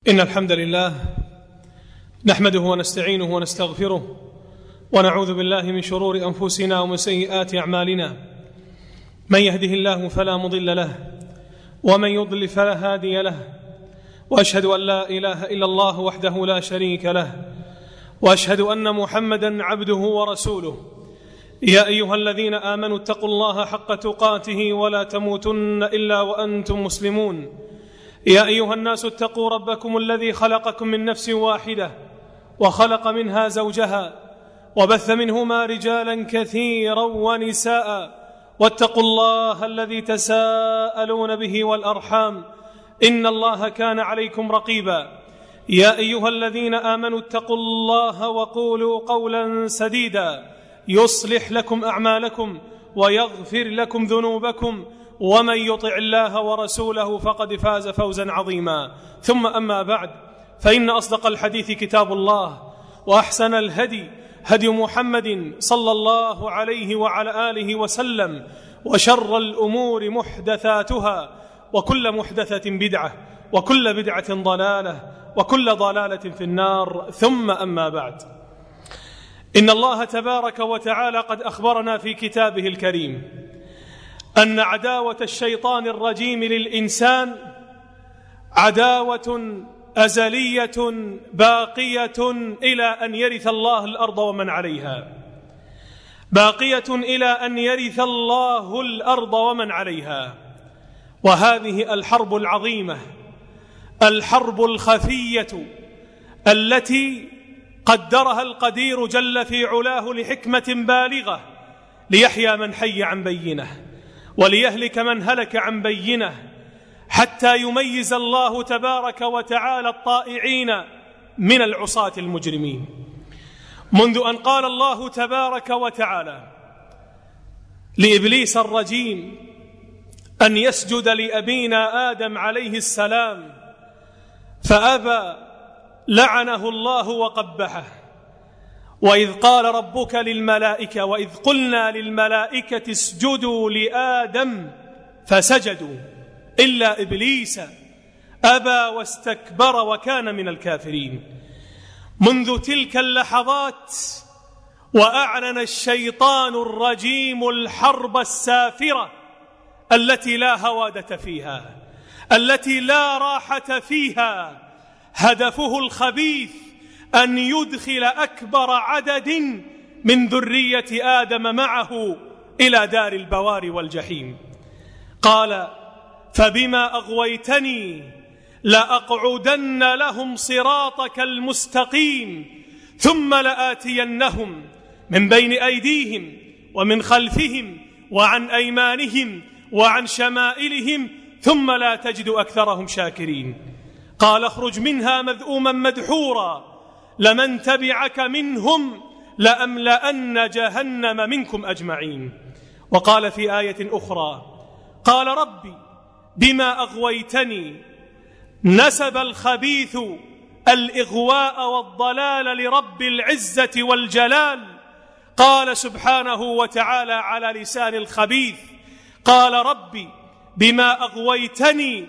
إن الحمد لله نحمده ونستعينه ونستغفره ونعوذ بالله من شرور أنفسنا ومن سيئات أعمالنا. من يهده الله فلا مضل له ومن يضلل فلا هادي له، وأشهد أن لا إله إلا الله وحده لا شريك له، وأشهد أن محمدا عبده ورسوله. يا أيها الذين آمنوا اتقوا الله حق تقاته ولا تموتن إلا وأنتم مسلمون. يا أيها الناس اتقوا ربكم الذي خلقكم من نفس واحدة وخلق منها زوجها وبث منهما رجالا كثيرا ونساء، واتقوا الله الذي تساءلون به والأرحام إن الله كان عليكم رقيبا. يا أيها الذين آمنوا اتقوا الله وقولوا قولا سديدا يصلح لكم أعمالكم ويغفر لكم ذنوبكم، ومن يطع الله ورسوله فقد فاز فوزا عظيما. ثم أما بعد، فإن أصدق الحديث كتاب الله، وأحسن الهدي هدي محمد صلى الله عليه وعلى آله وسلم، وشر الأمور محدثاتها، وكل محدثة بدعة، وكل بدعة ضلالة، وكل ضلالة في النار. ثم أما بعد، إن الله تبارك وتعالى قد أخبرنا في كتابه الكريم أن عداوة الشيطان الرجيم للإنسان عداوة أزلية باقية إلى أن يرث الله الأرض ومن عليها، باقية إلى أن يرث الله الأرض ومن عليها. وهذه الحرب العظيمة، الحرب الخفية التي قدرها القدير جل في علاه لحكمة بالغة، ليحيى من حي عن بينه وليهلك من هلك عن بينه، حتى يميز الله تبارك وتعالى الطائعين من العصاة المجرمين. منذ أن قال الله تبارك وتعالى لإبليس الرجيم أن يسجد لأبينا آدم عليه السلام فأبى لعنه الله وقبحه. وإذ قال ربك للملائكة وإذ قلنا للملائكة اسجدوا لآدم فسجدوا إلا إبليس أبى واستكبر وكان من الكافرين. منذ تلك اللحظات وأعلن الشيطان الرجيم الحرب السافرة التي لا هوادة فيها، التي لا راحة فيها. هدفه الخبيث أن يدخل أكبر عدد من ذرية آدم معه إلى دار البوار والجحيم. قال فبما أغويتني لأقعدن لهم صراطك المستقيم ثم لآتينهم من بين أيديهم ومن خلفهم وعن أيمانهم وعن شمائلهم ثم لا تجد أكثرهم شاكرين. قال اخرج منها مذءوما مدحورا لمن تبعك منهم لأملأن جهنم منكم أجمعين. وقال في آية أخرى قال ربي بما أغويتني، نسب الخبيث الإغواء والضلال لرب العزة والجلال. قال سبحانه وتعالى على لسان الخبيث قال ربي بما أغويتني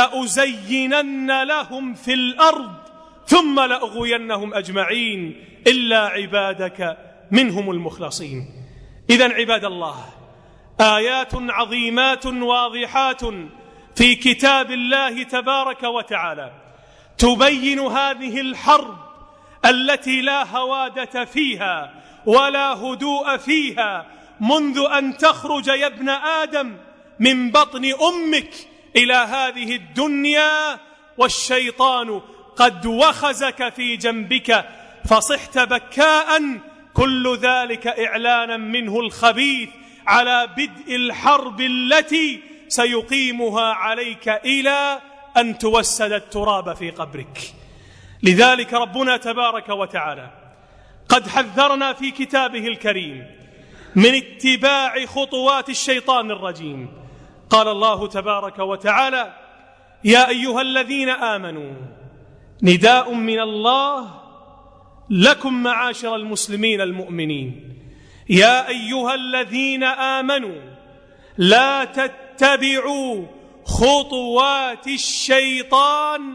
لأزينن لهم في الأرض ثم لأغوينهم أجمعين إلا عبادك منهم المخلصين. إذن عباد الله، آيات عظيمات واضحات في كتاب الله تبارك وتعالى تبين هذه الحرب التي لا هوادة فيها ولا هدوء فيها منذ أن تخرج يا ابن آدم من بطن أمك إلى هذه الدنيا والشيطان قد وخزك في جنبك فصحت بكاء. كل ذلك إعلانا منه الخبيث على بدء الحرب التي سيقيمها عليك إلى أن توسد التراب في قبرك. لذلك ربنا تبارك وتعالى قد حذرنا في كتابه الكريم من اتباع خطوات الشيطان الرجيم. قال الله تبارك وتعالى يا أيها الذين آمنوا، نداء من الله لكم معاشر المسلمين المؤمنين، يا أيها الذين آمنوا لا تتبعوا خطوات الشيطان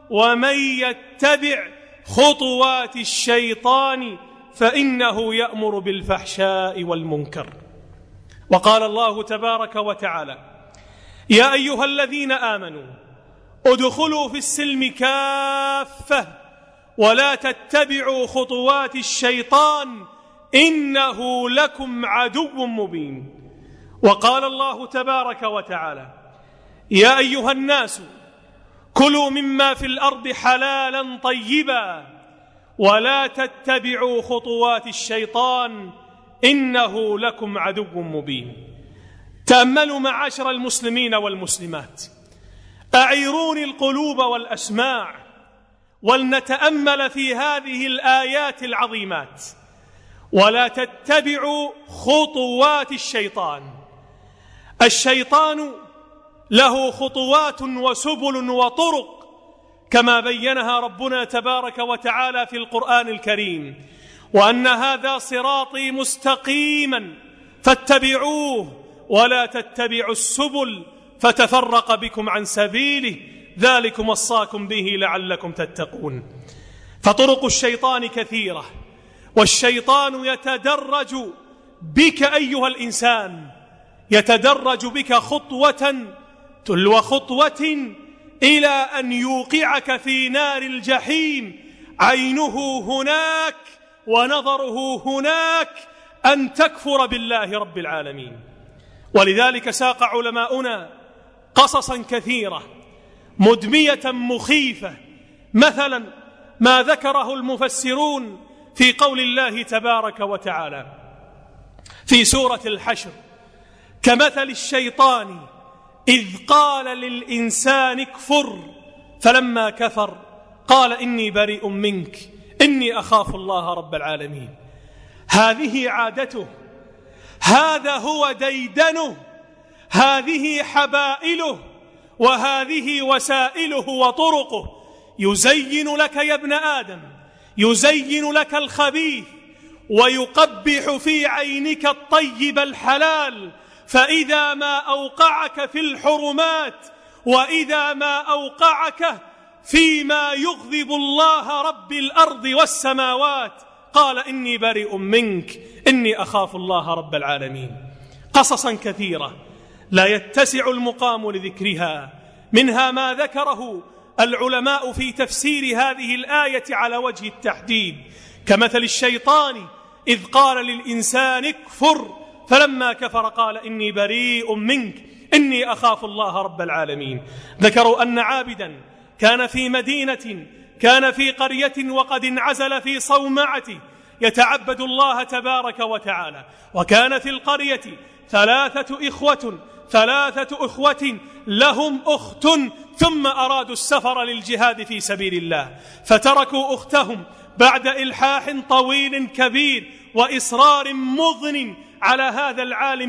ومن يتبع خطوات الشيطان فإنه يأمر بالفحشاء والمنكر. وقال الله تبارك وتعالى: يا أيها الذين آمنوا ادخلوا في السلم كافة ولا تتبعوا خطوات الشيطان إنه لكم عدو مبين. وقال الله تبارك وتعالى: يا أيها الناس كلوا مما في الأرض حلالا طيبا ولا تتبعوا خطوات الشيطان إنه لكم عدو مبين. تأملوا معاشر المسلمين والمسلمات، أعيروني القلوب والأسماع ولنتأمل في هذه الآيات العظيمات. ولا تتبعوا خطوات الشيطان. الشيطان له خطوات وسبل وطرق كما بينها ربنا تبارك وتعالى في القرآن الكريم: وأن هذا صراطي مستقيما فاتبعوه ولا تتبعوا السبل فتفرق بكم عن سبيله ذلكم وصاكم به لعلكم تتقون. فطرق الشيطان كثيرة، والشيطان يتدرج بك أيها الإنسان، يتدرج بك خطوة تلو خطوة إلى أن يوقعك في نار الجحيم، عينه هناك ونظره هناك، أن تكفر بالله رب العالمين. ولذلك ساق علماؤنا قصصا كثيرة مدمية مخيفة، مثلا ما ذكره المفسرون في قول الله تبارك وتعالى في سورة الحشر: كمثل الشيطان إذ قال للإنسان اكفر فلما كفر قال إني بريء منك إني أخاف الله رب العالمين. هذه عادته، هذا هو ديدنه، هذه حبائله، وهذه وسائله وطرقه. يزين لك يا ابن آدم، يزين لك الخبيث ويقبح في عينك الطيب الحلال، فإذا ما أوقعك في الحرمات وإذا ما أوقعك فيما يغضب الله رب الأرض والسماوات قال إني بريء منك إني أخاف الله رب العالمين. قصصا كثيرة لا يتسع المقام لذكرها، منها ما ذكره العلماء في تفسير هذه الآية على وجه التحديد: كمثل الشيطان إذ قال للإنسان اكفر فلما كفر قال إني بريء منك إني أخاف الله رب العالمين. ذكروا أن عابدا كان في مدينة، كان في قرية وقد انعزل في صومعته يتعبد الله تبارك وتعالى، وكان في القرية ثلاثة إخوة لهم أخت ثم أرادوا السفر للجهاد في سبيل الله، فتركوا أختهم بعد إلحاح طويل كبير وإصرار مضن على هذا العالم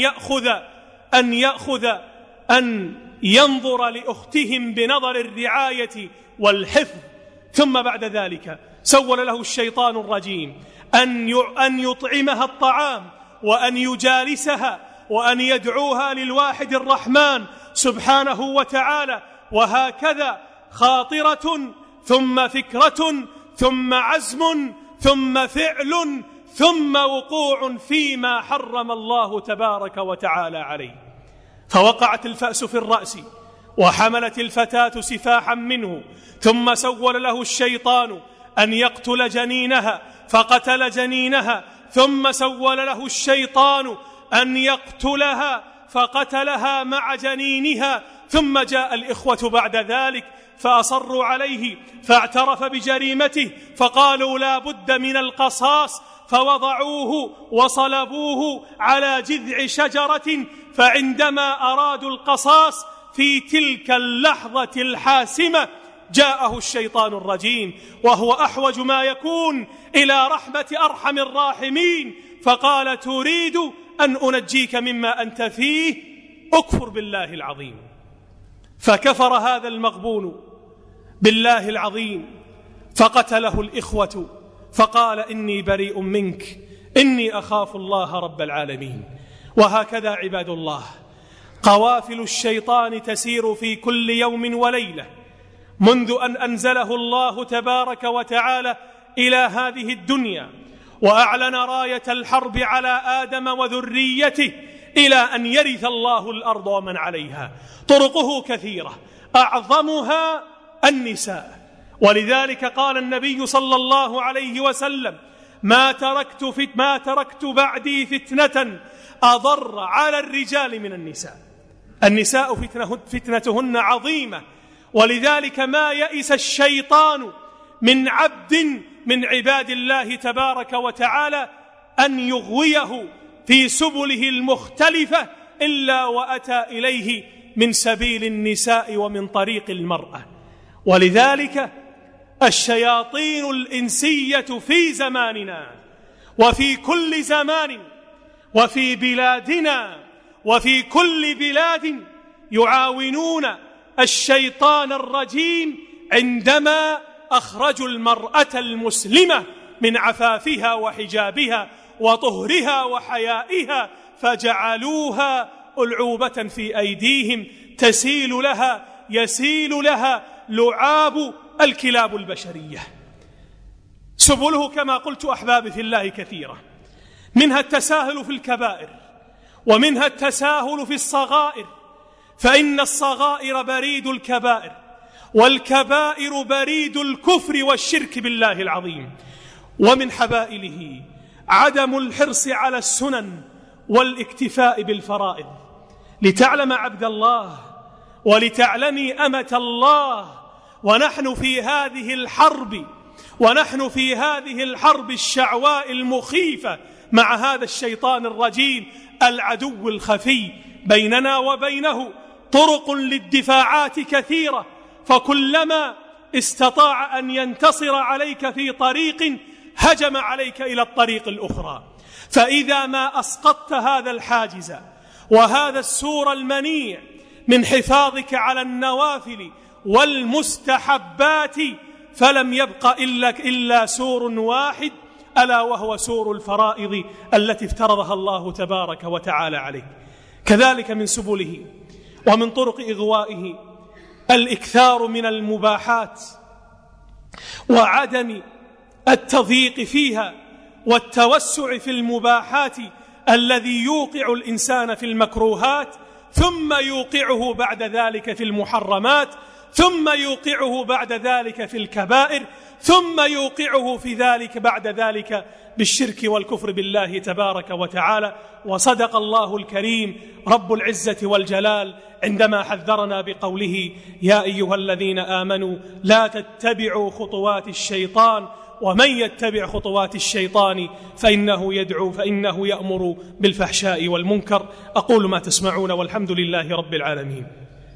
أن ينظر لأختهم بنظر الرعاية والحفظ. ثم بعد ذلك سول له الشيطان الرجيم أن يطعمها الطعام وأن يجالسها وأن يدعوها للواحد الرحمن سبحانه وتعالى، وهكذا خاطرة ثم فكرة ثم عزم ثم فعل ثم وقوع فيما حرم الله تبارك وتعالى عليه. فوقعت الفأس في الرأس وحملت الفتاة سفاحا منه، ثم سول له الشيطان أن يقتل جنينها فقتل جنينها، ثم سول له الشيطان أن يقتلها فقتلها مع جنينها، ثم جاء الإخوة بعد ذلك فأصروا عليه فاعترف بجريمته فقالوا لا بد من القصاص، فوضعوه وصلبوه على جذع شجرة. فعندما أرادوا القصاص في تلك اللحظة الحاسمة جاءه الشيطان الرجيم وهو أحوج ما يكون إلى رحمة أرحم الراحمين، فقال تريد أن أنجيك مما أنت فيه؟ أكفر بالله العظيم. فكفر هذا المغبون بالله العظيم فقتله الإخوة فقال إني بريء منك إني أخاف الله رب العالمين. وهكذا عباد الله قوافل الشيطان تسير في كل يوم وليلة، منذ أن أنزله الله تبارك وتعالى إلى هذه الدنيا وأعلن راية الحرب على آدم وذريته إلى أن يرث الله الأرض ومن عليها. طرقه كثيرة، أعظمها النساء. ولذلك قال النبي صلى الله عليه وسلم: ما تركت بعدي فتنة أضر على الرجال من النساء. النساء فتنتهن عظيمة، ولذلك ما يئس الشيطان من عبد من عباد الله تبارك وتعالى أن يغويه في سبله المختلفة إلا وأتى إليه من سبيل النساء ومن طريق المرأة. ولذلك الشياطين الإنسية في زماننا وفي كل زمان وفي بلادنا وفي كل بلاد يعاونون الشيطان الرجيم عندما أخرجوا المرأة المسلمة من عفافها وحجابها وطهرها وحيائها، فجعلوها ألعوبة في أيديهم يسيل لها لعاب الكلاب البشرية. سبله كما قلت أحبابي في الله كثيرة، منها التساهل في الكبائر ومنها التساهل في الصغائر، فإن الصغائر بريد الكبائر والكبائر بريد الكفر والشرك بالله العظيم. ومن حبائله عدم الحرص على السنن والاكتفاء بالفرائض. لتعلم عبد الله ولتعلمي أمة الله، ونحن في هذه الحرب الشعواء المخيفة مع هذا الشيطان الرجيم العدو الخفي. بيننا وبينه طرق للدفاعات كثيرة، فكلما استطاع أن ينتصر عليك في طريق هجم عليك إلى الطريق الأخرى. فإذا ما أسقطت هذا الحاجز وهذا السور المنيع من حفاظك على النوافل والمستحبات، فلم يبق إلا سور واحد، ألا وهو سور الفرائض التي افترضها الله تبارك وتعالى عليك. كذلك من سبله ومن طرق إغوائه الإكثار من المباحات وعدم التضييق فيها والتوسع في المباحات، الذي يوقع الإنسان في المكروهات ثم يوقعه بعد ذلك في المحرمات، ثم يوقعه بعد ذلك في الكبائر، ثم يوقعه في ذلك بعد ذلك بالشرك والكفر بالله تبارك وتعالى. وصدق الله الكريم رب العزة والجلال عندما حذرنا بقوله: يا أيها الذين آمنوا لا تتبعوا خطوات الشيطان، ومن يتبع خطوات الشيطان فإنه يأمر بالفحشاء والمنكر. أقول ما تسمعون، والحمد لله رب العالمين.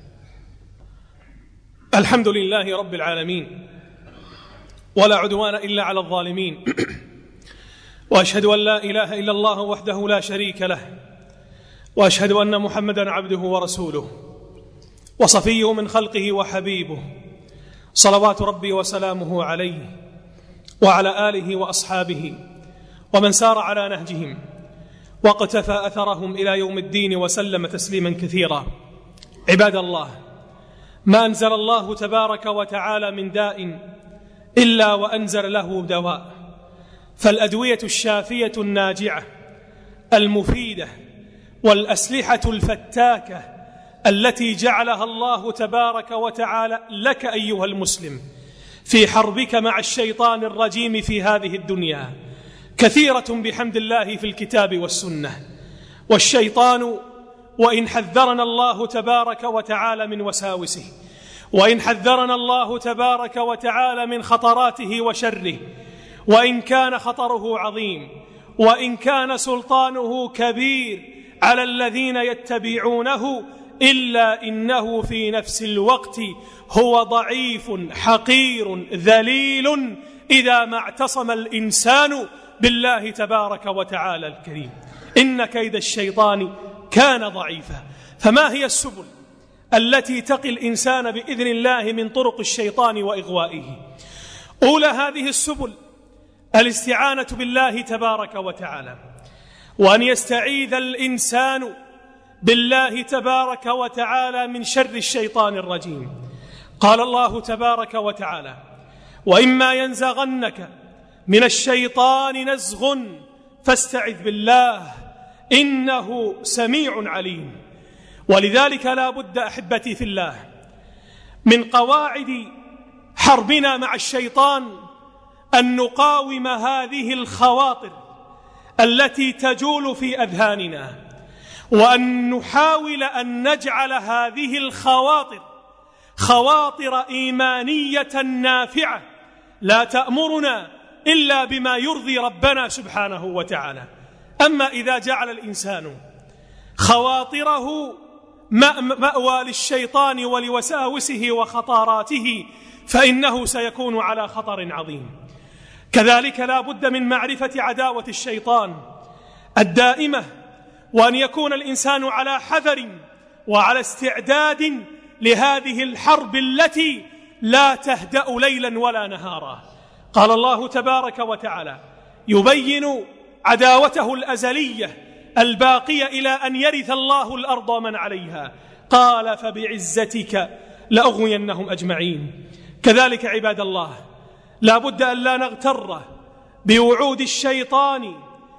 الحمد لله رب العالمين، ولا عدوان إلا على الظالمين، وأشهد أن لا إله إلا الله وحده لا شريك له، وأشهد أن محمدا عبده ورسوله وصفيه من خلقه وحبيبه، صلوات ربي وسلامه عليه وعلى آله وأصحابه ومن سار على نهجهم واقتفى أثرهم إلى يوم الدين وسلم تسليما كثيرا. عباد الله، ما أنزل الله تبارك وتعالى من داء إلا وأنزل له دواء، فالأدوية الشافية الناجعة المفيدة والأسلحة الفتاكة التي جعلها الله تبارك وتعالى لك أيها المسلم في حربك مع الشيطان الرجيم في هذه الدنيا كثيرة بحمد الله في الكتاب والسنة. والشيطان وإن حذرنا الله تبارك وتعالى من وساوسه، وإن حذرنا الله تبارك وتعالى من خطراته وشره، وإن كان خطره عظيم، وإن كان سلطانه كبير على الذين يتبعونه، إلا إنه في نفس الوقت هو ضعيف حقير ذليل إذا ما اعتصم الإنسان بالله تبارك وتعالى الكريم. إن كيد الشيطان كان ضعيفا. فما هي السبل التي تقي الإنسان بإذن الله من طرق الشيطان وإغوائه؟ أولى هذه السبل الاستعانة بالله تبارك وتعالى، وأن يستعيذ الإنسان بالله تبارك وتعالى من شر الشيطان الرجيم. قال الله تبارك وتعالى: وإما ينزغنك من الشيطان نزغ فاستعذ بالله إنه سميع عليم. ولذلك لا بد أحبتي في الله من قواعد حربنا مع الشيطان أن نقاوم هذه الخواطر التي تجول في أذهاننا، وأن نحاول أن نجعل هذه الخواطر خواطر إيمانية نافعة لا تأمرنا إلا بما يرضي ربنا سبحانه وتعالى. أما إذا جعل الإنسان خواطره مأوى للشيطان ولوساوسه وخطاراته فإنه سيكون على خطر عظيم. كذلك لا بد من معرفة عداوة الشيطان الدائمة، وأن يكون الإنسان على حذر وعلى استعداد لهذه الحرب التي لا تهدأ ليلا ولا نهارا. قال الله تبارك وتعالى يبين عداوته الأزلية الباقية إلى أن يرث الله الأرض ومن عليها، قال: فبعزتك لأغوينهم أجمعين. كذلك عباد الله لا بد أن لا نغتر بوعود الشيطان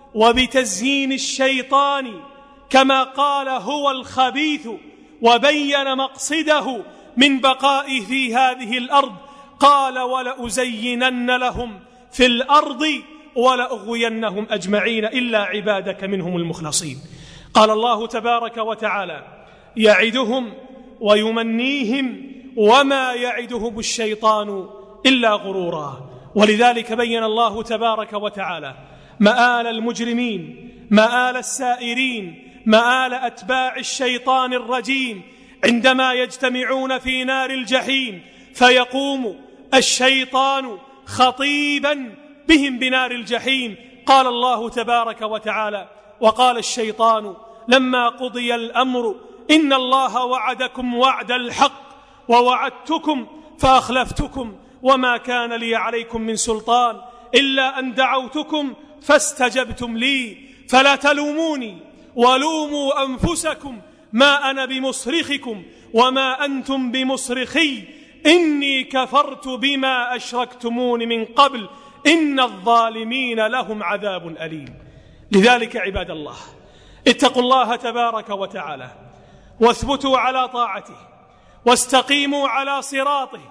وبتزيين الشيطان، كما قال هو الخبيث وبين مقصده من بقائه في هذه الأرض، قال: ولأزينن لهم في الأرض ولأغوينهم أجمعين إلا عبادك منهم المخلصين. قال الله تبارك وتعالى يعدهم ويمنيهم وما يعدهم الشيطان إلا غرورا. ولذلك بين الله تبارك وتعالى مآل المجرمين، مآل السائرين، مآل أتباع الشيطان الرجيم عندما يجتمعون في نار الجحيم، فيقوم الشيطان خطيبا بهم بنار الجحيم. قال الله تبارك وتعالى: وقال الشيطان لما قضي الأمر إن الله وعدكم وعد الحق ووعدتكم فأخلفتكم وما كان لي عليكم من سلطان إلا أن دعوتكم فاستجبتم لي فلا تلوموني ولوموا أنفسكم ما أنا بمصرخكم وما أنتم بمصرخي إني كفرت بما أشركتمون من قبل إن الظالمين لهم عذاب أليم. لذلك عباد الله اتقوا الله تبارك وتعالى واثبتوا على طاعته واستقيموا على صراطه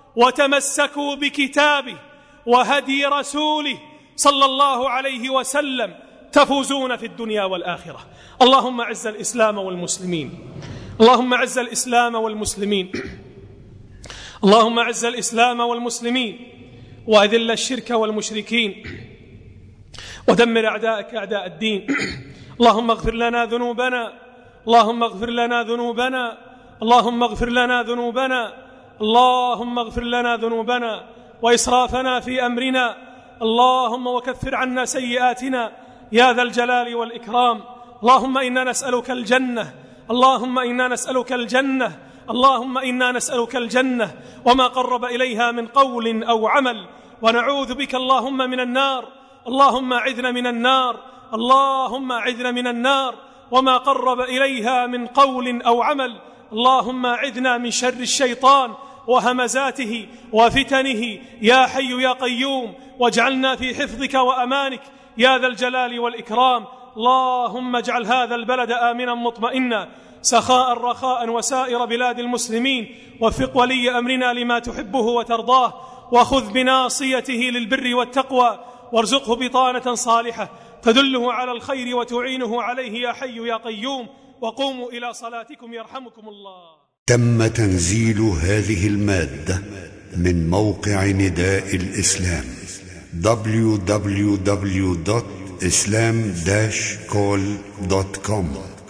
وتمسكوا بكتابه وهدي رسوله صلى الله عليه وسلم، تفوزون في الدنيا والآخرة. اللهم أعز الإسلام والمسلمين، اللهم أعز الإسلام والمسلمين، اللهم أعز الإسلام والمسلمين وأذل الشرك والمشركين ودمر أعداءك أعداء الدين. اللهم اغفر لنا ذنوبنا، اللهم اغفر لنا ذنوبنا، اللهم اغفر لنا ذنوبنا، اللهم اغفر لنا ذنوبنا وإسرافنا في أمرنا، اللهم وكفر عنا سيئاتنا يا ذا الجلال والإكرام. اللهم إنا نسألك الجنة، اللهم إنا نسألك الجنة، اللهم إنا نسألك الجنة وما قرب إليها من قول أو عمل، ونعوذ بك اللهم من النار، اللهم أعذنا من النار، اللهم أعذنا من النار وما قرب إليها من قول أو عمل. اللهم أعذنا من شر الشيطان وهمزاته وفتنه يا حي يا قيوم، واجعلنا في حفظك وأمانك يا ذا الجلال والإكرام. اللهم اجعل هذا البلد آمنا مطمئنا سخاء رخاء وسائر بلاد المسلمين، وفق ولي أمرنا لما تحبه وترضاه، وخذ بناصيته للبر والتقوى، وارزقه بطانة صالحة تدله على الخير وتعينه عليه يا حي يا قيوم. وقوموا إلى صلاتكم يرحمكم الله. تم تنزيل هذه المادة من موقع نداء الإسلام www.islam-call.com